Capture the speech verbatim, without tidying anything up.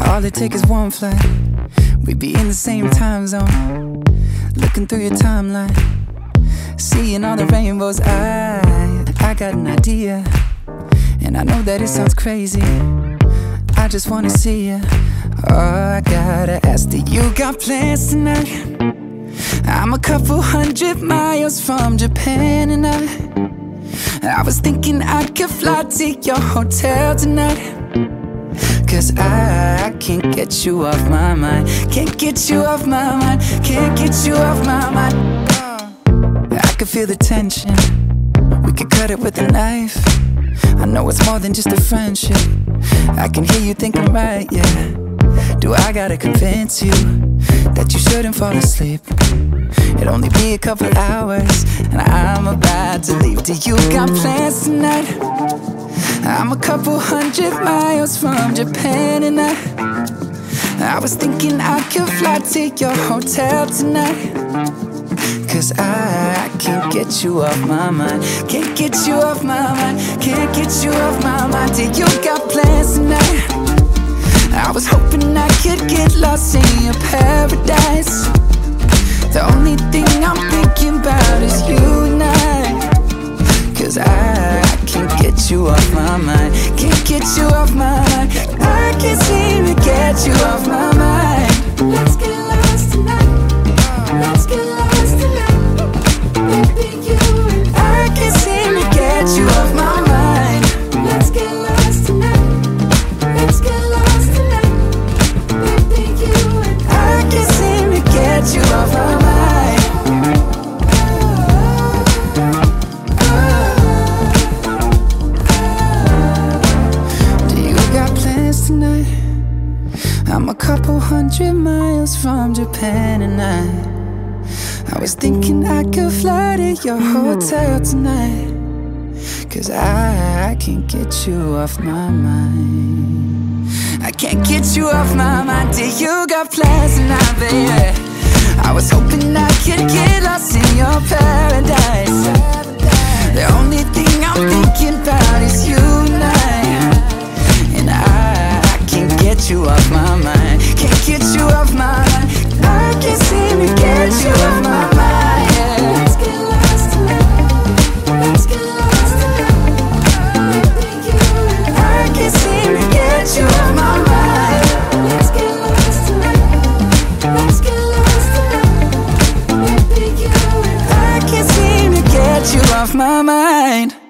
All it takes is one flight, we'd be in the same time zone. Looking through your timeline, seeing all the rainbows. I, I got an idea, and I know that it sounds crazy. I just wanna see you. Oh, I gotta ask, do you got plans tonight? I'm a couple hundred miles from Japan, and I I was thinking I could fly to your hotel tonight. Cause I, I can't get you off my mind. Can't get you off my mind. Can't get you off my mind. I can feel the tension, we could cut it with a knife. I know it's more than just a friendship. I can hear you thinking, right, yeah. Do I gotta convince you that you shouldn't fall asleep? It'll only be a couple hours, and I'm about to leave. Do you got plans tonight? I'm a couple hundred miles from Japan, and I I was thinking I could fly to your hotel tonight. Cause I, I can't get you off my mind. Can't get you off my mind. Can't get you off my mind. Do you got plans tonight? I was hoping I could get lost in your paradise. The only thing I'm thinking about is you and I. Cause I, I can't get you off my mind. Can't get you off my mind. I can't seem to get you off my mind. Let's get lost tonight. Let's get lost tonight. Baby, you and I can't seem to get you off my mind. Let's get lost tonight. Let's get lost tonight. Baby, you and I can't seem to get you off my mind. Tonight, I'm a couple hundred miles from Japan, and I I was thinking I could fly to your hotel tonight. Cause I, I can't get you off my mind. I can't get you off my mind. Do you got plans tonight, baby? I was hoping I could get lost in your paradise. The only thing I'm thinking about is you and I. And I, I can't get you off my mind. Can't get you off my mind. I can't seem to get you off my mind, yeah. Let's get lost tonight. Let's get lost tonight. Baby, you and I can't seem to get you off my mind. Let's get lost tonight. Let's get lost tonight. Baby, you and I can't seem to get you off my mind.